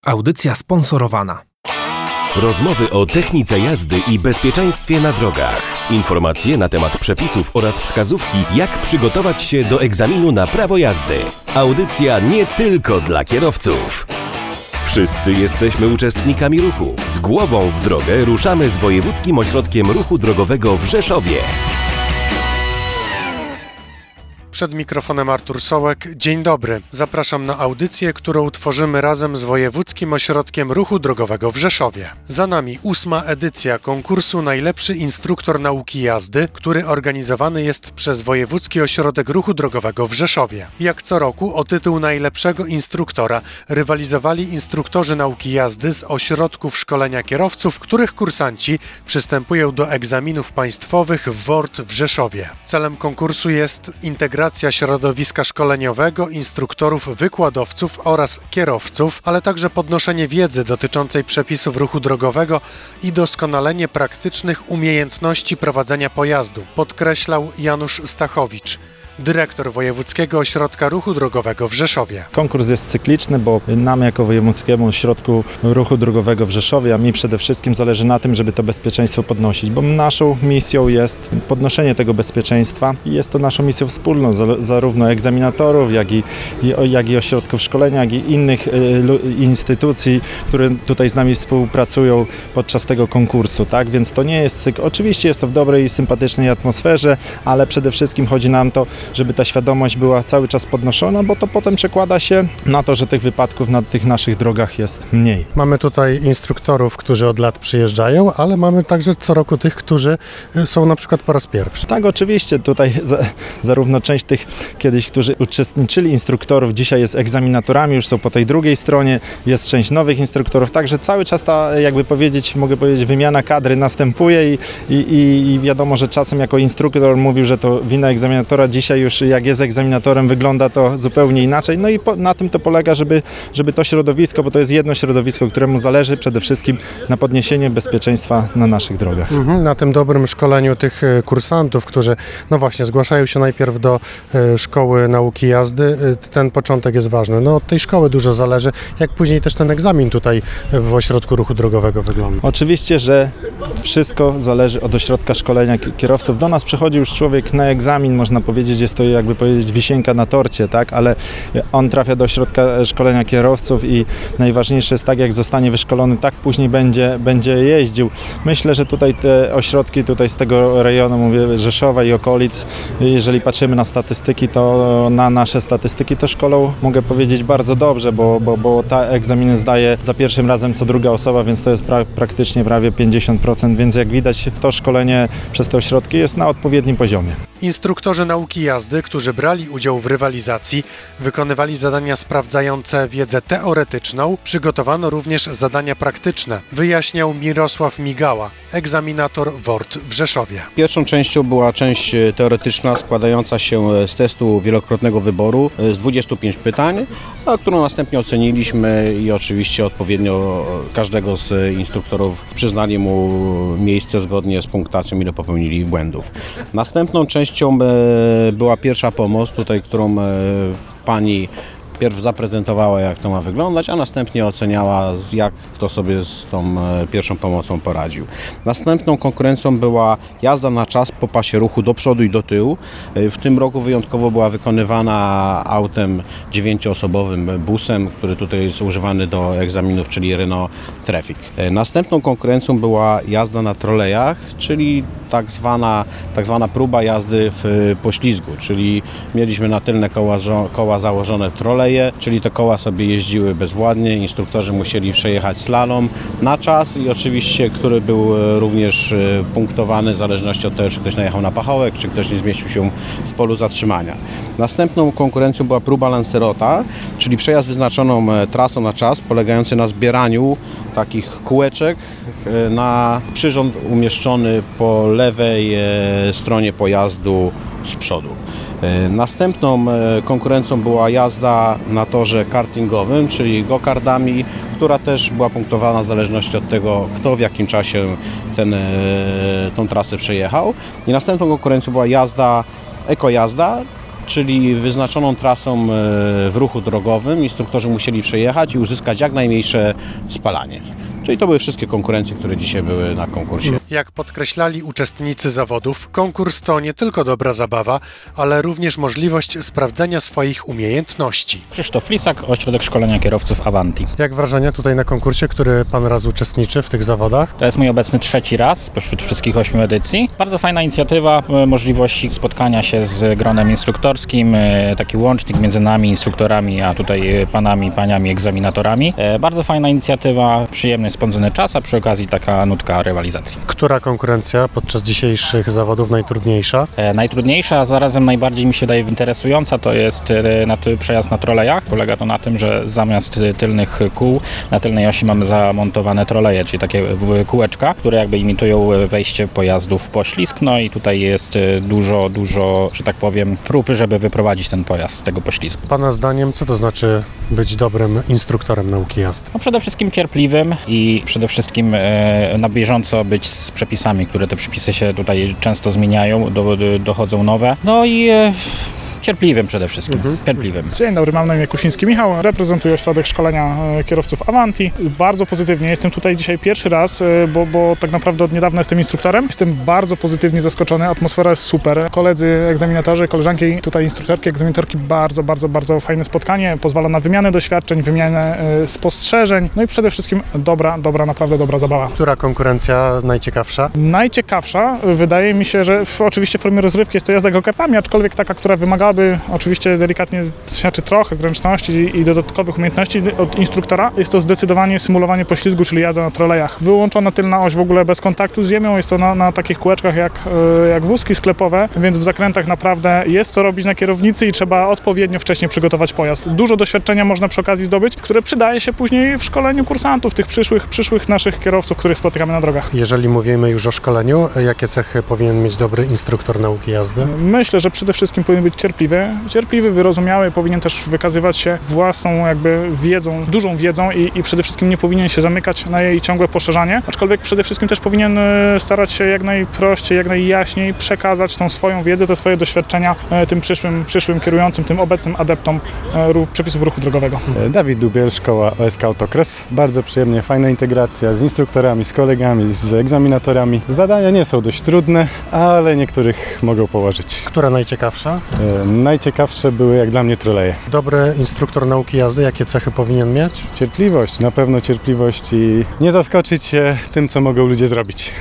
Audycja sponsorowana. Rozmowy o technice jazdy i bezpieczeństwie na drogach. Informacje na temat przepisów oraz wskazówki, jak przygotować się do egzaminu na prawo jazdy. Audycja nie tylko dla kierowców. Wszyscy jesteśmy uczestnikami ruchu. Z głową w drogę ruszamy z Wojewódzkim Ośrodkiem Ruchu Drogowego w Rzeszowie. Przed mikrofonem Artur Sołek. Dzień dobry. Zapraszam na audycję, którą tworzymy razem z Wojewódzkim Ośrodkiem Ruchu Drogowego w Rzeszowie. Za nami 8. edycja konkursu Najlepszy Instruktor Nauki Jazdy, który organizowany jest przez Wojewódzki Ośrodek Ruchu Drogowego w Rzeszowie. Jak co roku o tytuł najlepszego instruktora rywalizowali instruktorzy nauki jazdy z ośrodków szkolenia kierowców, których kursanci przystępują do egzaminów państwowych w WORD w Rzeszowie. Celem konkursu jest integracja środowiska szkoleniowego, instruktorów, wykładowców oraz kierowców, ale także podnoszenie wiedzy dotyczącej przepisów ruchu drogowego i doskonalenie praktycznych umiejętności prowadzenia pojazdu, podkreślał Janusz Stachowicz, dyrektor Wojewódzkiego Ośrodka Ruchu Drogowego w Rzeszowie. Konkurs jest cykliczny, bo nam jako Wojewódzkiemu Ośrodku Ruchu Drogowego w Rzeszowie, a mi przede wszystkim zależy na tym, żeby to bezpieczeństwo podnosić, bo naszą misją jest podnoszenie tego bezpieczeństwa i jest to naszą misją wspólną, zarówno egzaminatorów, jak i ośrodków szkolenia, jak i innych instytucji, które tutaj z nami współpracują podczas tego konkursu, tak? Więc to nie jest, oczywiście jest to w dobrej i sympatycznej atmosferze, ale przede wszystkim chodzi nam to, żeby ta świadomość była cały czas podnoszona, bo to potem przekłada się na to, że tych wypadków na tych naszych drogach jest mniej. Mamy tutaj instruktorów, którzy od lat przyjeżdżają, ale mamy także co roku tych, którzy są na przykład po raz pierwszy. Tak, oczywiście. Tutaj zarówno część tych kiedyś, którzy uczestniczyli instruktorów, dzisiaj jest egzaminatorami, już są po tej drugiej stronie, jest część nowych instruktorów, także cały czas ta, mogę powiedzieć, wymiana kadry następuje i wiadomo, że czasem jako instruktor mówił, że to wina egzaminatora, dzisiaj już jak jest egzaminatorem wygląda to zupełnie inaczej. No i na tym to polega, żeby to środowisko, bo to jest jedno środowisko, któremu zależy przede wszystkim na podniesieniu bezpieczeństwa na naszych drogach. Na tym dobrym szkoleniu tych kursantów, którzy no właśnie zgłaszają się najpierw do szkoły nauki jazdy, ten początek jest ważny. No od tej szkoły dużo zależy, jak później też ten egzamin tutaj w Ośrodku Ruchu Drogowego wygląda. Oczywiście, że wszystko zależy od ośrodka szkolenia kierowców. Do nas przychodzi już człowiek na egzamin, można powiedzieć, jest to wisienka na torcie, tak, ale on trafia do ośrodka szkolenia kierowców i najważniejsze jest tak, jak zostanie wyszkolony, tak później będzie jeździł. Myślę, że tutaj te ośrodki z tego rejonu, mówię, Rzeszowa i okolic, jeżeli patrzymy na statystyki, to na nasze statystyki to szkolą, mogę powiedzieć, bardzo dobrze, bo ta egzaminy zdaje za pierwszym razem co druga osoba, więc to jest praktycznie prawie 50%, więc jak widać to szkolenie przez te ośrodki jest na odpowiednim poziomie. Instruktorzy nauki jazdy, którzy brali udział w rywalizacji, wykonywali zadania sprawdzające wiedzę teoretyczną, przygotowano również zadania praktyczne, wyjaśniał Mirosław Migała, egzaminator WORD w Rzeszowie. Pierwszą częścią była część teoretyczna składająca się z testu wielokrotnego wyboru z 25 pytań, którą następnie oceniliśmy i oczywiście odpowiednio każdego z instruktorów przyznali mu miejsce zgodnie z punktacją, ile popełnili błędów. Następną częścią była pierwsza pomoc, którą pani pierw zaprezentowała, jak to ma wyglądać, a następnie oceniała, jak kto sobie z tą pierwszą pomocą poradził. Następną konkurencją była jazda na czas po pasie ruchu do przodu i do tyłu. W tym roku wyjątkowo była wykonywana autem 9-osobowym busem, który tutaj jest używany do egzaminów, czyli Renault Traffic. Następną konkurencją była jazda na trolejach, czyli tak zwana próba jazdy w poślizgu, czyli mieliśmy na tylne koła założone troleje, czyli te koła sobie jeździły bezwładnie, instruktorzy musieli przejechać slalom na czas i oczywiście, który był również punktowany w zależności od tego, czy ktoś najechał na pachołek, czy ktoś nie zmieścił się w polu zatrzymania. Następną konkurencją była próba Lancerota, czyli przejazd wyznaczoną trasą na czas, polegający na zbieraniu takich kółeczek na przyrząd umieszczony po lewej stronie pojazdu z przodu. Następną konkurencją była jazda na torze kartingowym, czyli go-kardami, która też była punktowana w zależności od tego, kto w jakim czasie tą trasę przejechał. I następną konkurencją była ekojazda, czyli wyznaczoną trasą w ruchu drogowym instruktorzy musieli przejechać i uzyskać jak najmniejsze spalanie. Czyli to były wszystkie konkurencje, które dzisiaj były na konkursie. Jak podkreślali uczestnicy zawodów, konkurs to nie tylko dobra zabawa, ale również możliwość sprawdzenia swoich umiejętności. Krzysztof Lisak, Ośrodek Szkolenia Kierowców Avanti. Jak wrażenia tutaj na konkursie, który pan raz uczestniczy w tych zawodach? To jest mój obecny 3. raz spośród wszystkich 8 edycji. Bardzo fajna inicjatywa, możliwości spotkania się z gronem instruktorskim, taki łącznik między nami, instruktorami, a tutaj panami, paniami, egzaminatorami. Bardzo fajna inicjatywa, przyjemny spędzony czas, a przy okazji taka nutka rywalizacji. Która konkurencja podczas dzisiejszych zawodów najtrudniejsza? Najtrudniejsza, a zarazem najbardziej mi się wydaje interesująca, to jest przejazd na trolejach. Polega to na tym, że zamiast tylnych kół na tylnej osi mamy zamontowane troleje, czyli takie kółeczka, które jakby imitują wejście pojazdu w poślizg. No i tutaj jest dużo, że tak powiem, prób, żeby wyprowadzić ten pojazd z tego poślizgu. Pana zdaniem, co to znaczy być dobrym instruktorem nauki jazdy? No przede wszystkim cierpliwym i przede wszystkim na bieżąco być z przepisami, które te przepisy się tutaj często zmieniają, dochodzą nowe. No i cierpliwym przede wszystkim, cierpliwym. Dzień dobry, mam na imię Kusiński Michał, reprezentuję Ośrodek Szkolenia Kierowców Avanti. Bardzo pozytywnie, jestem tutaj dzisiaj pierwszy raz, bo tak naprawdę od niedawna jestem instruktorem. Jestem bardzo pozytywnie zaskoczony, atmosfera jest super. Koledzy egzaminatorzy, koleżanki, tutaj instruktorki, egzaminatorki, bardzo fajne spotkanie. Pozwala na wymianę doświadczeń, wymianę spostrzeżeń, no i przede wszystkim naprawdę dobra zabawa. Która konkurencja najciekawsza? Najciekawsza wydaje mi się, że oczywiście w formie rozrywki jest to jazda go-kartami, aczkolwiek taka, która wymagałaby oczywiście delikatnie, znaczy trochę zręczności i dodatkowych umiejętności od instruktora. Jest to zdecydowanie symulowanie poślizgu, czyli jazda na trolejach. Wyłączona tylna oś w ogóle bez kontaktu z ziemią, jest to na takich kółeczkach jak wózki sklepowe, więc w zakrętach naprawdę jest co robić na kierownicy i trzeba odpowiednio wcześniej przygotować pojazd. Dużo doświadczenia można przy okazji zdobyć, które przydaje się później w szkoleniu kursantów, tych przyszłych naszych kierowców, których spotykamy na drogach. Jeżeli mówimy już o szkoleniu, jakie cechy powinien mieć dobry instruktor nauki jazdy? Myślę, że przede wszystkim powinien być cierpliwy, wyrozumiały, powinien też wykazywać się własną jakby wiedzą, dużą wiedzą i przede wszystkim nie powinien się zamykać na jej ciągłe poszerzanie, aczkolwiek przede wszystkim też powinien starać się jak najprościej, jak najjaśniej przekazać tą swoją wiedzę, te swoje doświadczenia tym przyszłym kierującym, tym obecnym adeptom przepisów ruchu drogowego. Dawid Dubiel, Szkoła OSK Autokres. Bardzo przyjemnie, fajna integracja z instruktorami, z kolegami, z egzaminatorami. Zadania nie są dość trudne, ale niektórych mogą położyć. Która najciekawsza? Najciekawsze były jak dla mnie troleje. Dobry instruktor nauki jazdy, jakie cechy powinien mieć? Cierpliwość, na pewno cierpliwość i nie zaskoczyć się tym, co mogą ludzie zrobić.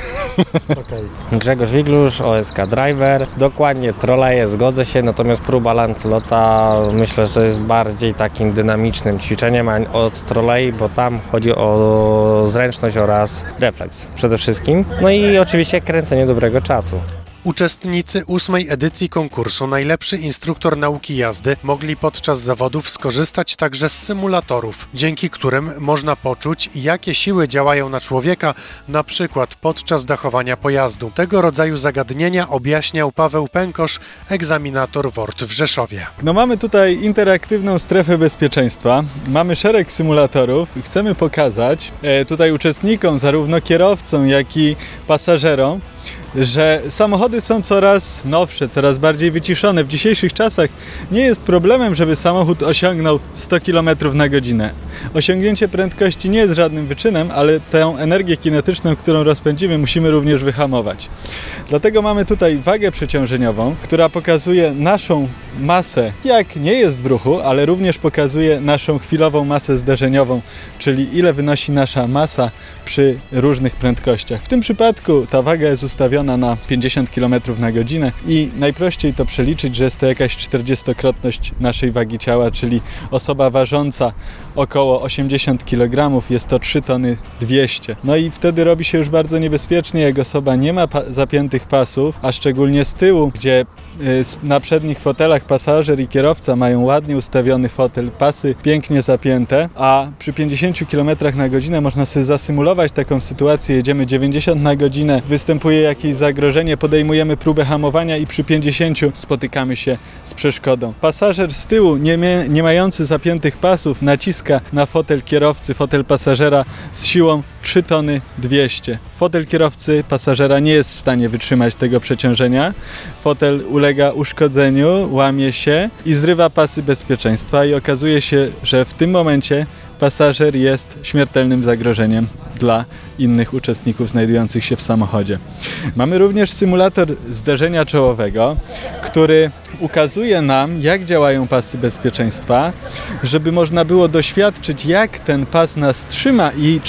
Grzegorz Wiglusz, OSK Driver. Dokładnie troleje, zgodzę się, natomiast próba Lancelota myślę, że jest bardziej takim dynamicznym ćwiczeniem od trolei, bo tam chodzi o zręczność oraz refleks przede wszystkim. No i oczywiście kręcenie dobrego czasu. Uczestnicy 8. edycji konkursu Najlepszy Instruktor Nauki Jazdy mogli podczas zawodów skorzystać także z symulatorów, dzięki którym można poczuć, jakie siły działają na człowieka, na przykład podczas dachowania pojazdu. Tego rodzaju zagadnienia objaśniał Paweł Pękosz, egzaminator WORT w Rzeszowie. No mamy tutaj interaktywną strefę bezpieczeństwa, mamy szereg symulatorów i chcemy pokazać tutaj uczestnikom, zarówno kierowcom, jak i pasażerom, że samochody są coraz nowsze, coraz bardziej wyciszone. W dzisiejszych czasach nie jest problemem, żeby samochód osiągnął 100 km na godzinę. Osiągnięcie prędkości nie jest żadnym wyczynem, ale tę energię kinetyczną, którą rozpędzimy, musimy również wyhamować. Dlatego mamy tutaj wagę przeciążeniową, która pokazuje naszą masę, jak nie jest w ruchu, ale również pokazuje naszą chwilową masę zderzeniową, czyli ile wynosi nasza masa przy różnych prędkościach. W tym przypadku ta waga jest ustawiona na 50 km na godzinę i najprościej to przeliczyć, że jest to jakaś 40-krotność naszej wagi ciała, czyli osoba ważąca około 80 kg jest to 3 tony 200. No i wtedy robi się już bardzo niebezpiecznie, jak osoba nie ma zapiętych pasów, a szczególnie z tyłu, gdzie na przednich fotelach pasażer i kierowca mają ładnie ustawiony fotel, pasy pięknie zapięte, a przy 50 km na godzinę można sobie zasymulować taką sytuację, jedziemy 90 na godzinę, występuje jakieś zagrożenie, podejmujemy próbę hamowania i przy 50 spotykamy się z przeszkodą. Pasażer z tyłu, nie mający zapiętych pasów, naciska na fotel kierowcy, fotel pasażera z siłą 3 tony 200. Fotel kierowcy, pasażera nie jest w stanie wytrzymać tego przeciążenia. Fotel ulega uszkodzeniu, łamie się i zrywa pasy bezpieczeństwa i okazuje się, że w tym momencie pasażer jest śmiertelnym zagrożeniem dla innych uczestników znajdujących się w samochodzie. Mamy również symulator zderzenia czołowego, który ukazuje nam, jak działają pasy bezpieczeństwa, żeby można było doświadczyć, jak ten pas nas trzyma i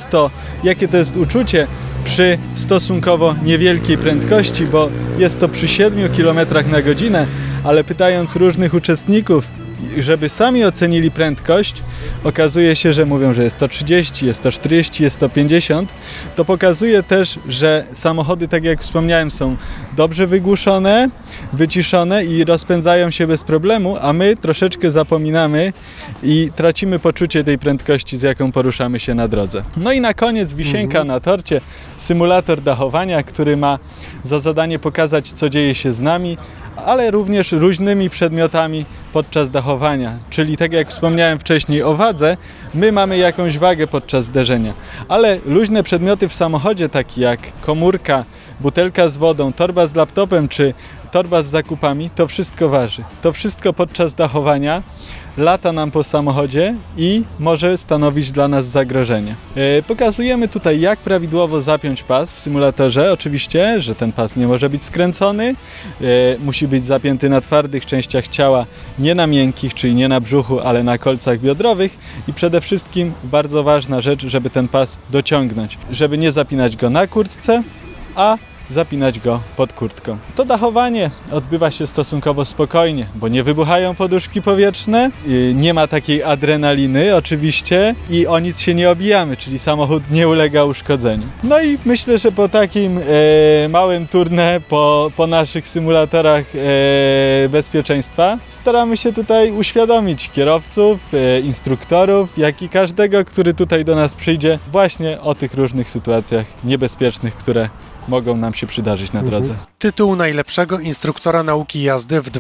jakie to jest uczucie przy stosunkowo niewielkiej prędkości, bo jest to przy 7 km na godzinę, ale pytając różnych uczestników, żeby sami ocenili prędkość, okazuje się, że mówią, że jest to 30, jest to 40, jest to 50. To pokazuje też, że samochody, tak jak wspomniałem, są dobrze wygłuszone, wyciszone i rozpędzają się bez problemu, a my troszeczkę zapominamy i tracimy poczucie tej prędkości, z jaką poruszamy się na drodze. No i na koniec wisienka na torcie, symulator dachowania, który ma za zadanie pokazać, co dzieje się z nami, ale również różnymi przedmiotami podczas dachowania. Czyli tak jak wspomniałem wcześniej o wadze, my mamy jakąś wagę podczas zderzenia. Ale luźne przedmioty w samochodzie, takie jak komórka, butelka z wodą, torba z laptopem czy torba z zakupami, to wszystko waży. To wszystko podczas dachowania lata nam po samochodzie i może stanowić dla nas zagrożenie. Pokazujemy tutaj, jak prawidłowo zapiąć pas w symulatorze. Oczywiście, że ten pas nie może być skręcony, musi być zapięty na twardych częściach ciała, nie na miękkich, czyli nie na brzuchu, ale na kolcach biodrowych i przede wszystkim bardzo ważna rzecz, żeby ten pas dociągnąć, żeby nie zapinać go na kurtce, a zapinać go pod kurtką. To dachowanie odbywa się stosunkowo spokojnie, bo nie wybuchają poduszki powietrzne, nie ma takiej adrenaliny oczywiście i o nic się nie obijamy, czyli samochód nie ulega uszkodzeniu. No i myślę, że po takim małym tournée po naszych symulatorach bezpieczeństwa staramy się tutaj uświadomić kierowców, instruktorów, jak i każdego, który tutaj do nas przyjdzie, właśnie o tych różnych sytuacjach niebezpiecznych, które mogą nam się przydarzyć na drodze. Tytuł najlepszego instruktora nauki jazdy w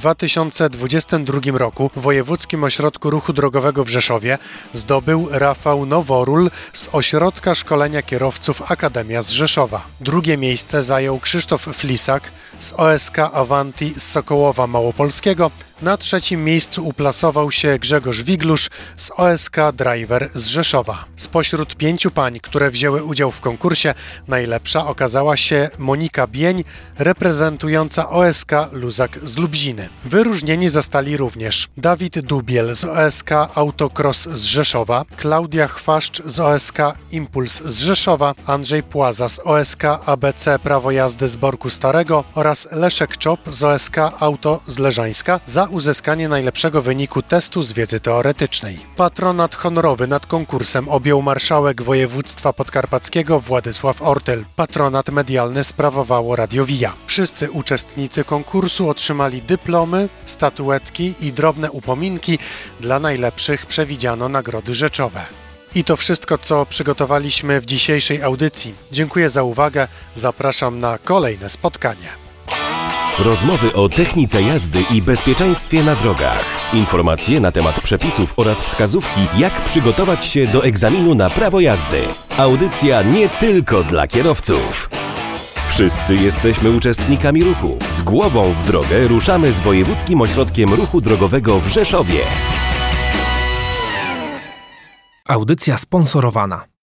2022 roku w Wojewódzkim Ośrodku Ruchu Drogowego w Rzeszowie zdobył Rafał Noworól z Ośrodka Szkolenia Kierowców Akademia z Rzeszowa. Drugie miejsce zajął Krzysztof Flisak z OSK Avanti z Sokołowa Małopolskiego. Na trzecim miejscu uplasował się Grzegorz Wiglusz z OSK Driver z Rzeszowa. Spośród 5 pań, które wzięły udział w konkursie, najlepsza okazała się Monika Bień, reprezentująca OSK Luzak z Lubziny. Wyróżnieni zostali również Dawid Dubiel z OSK Autocross z Rzeszowa, Klaudia Chwaszcz z OSK Impuls z Rzeszowa, Andrzej Płaza z OSK ABC Prawo Jazdy z Borku Starego oraz Leszek Czop z OSK Auto z Leżańska za uzyskanie najlepszego wyniku testu z wiedzy teoretycznej. Patronat honorowy nad konkursem objął marszałek województwa podkarpackiego Władysław Ortyl. Patronat medialny sprawowało Radio Via. Wszyscy uczestnicy konkursu otrzymali dyplomy, statuetki i drobne upominki. Dla najlepszych przewidziano nagrody rzeczowe. I to wszystko, co przygotowaliśmy w dzisiejszej audycji. Dziękuję za uwagę. Zapraszam na kolejne spotkanie. Rozmowy o technice jazdy i bezpieczeństwie na drogach. Informacje na temat przepisów oraz wskazówki, jak przygotować się do egzaminu na prawo jazdy. Audycja nie tylko dla kierowców. Wszyscy jesteśmy uczestnikami ruchu. Z głową w drogę ruszamy z Wojewódzkim Ośrodkiem Ruchu Drogowego w Rzeszowie. Audycja sponsorowana.